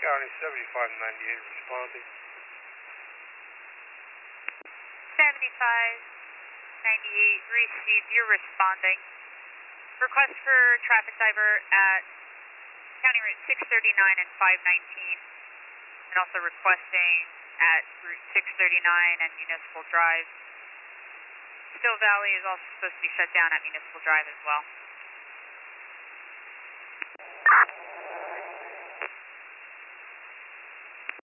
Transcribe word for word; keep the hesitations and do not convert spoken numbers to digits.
County seventy-five ninety-eight responding. seventy-five ninety-eight received, you're responding. Request for traffic diver at County Route six thirty-nine and five nineteen, and also requesting at Route six thirty-nine and Municipal Drive. Still Valley is also supposed to be shut down at Municipal Drive as well.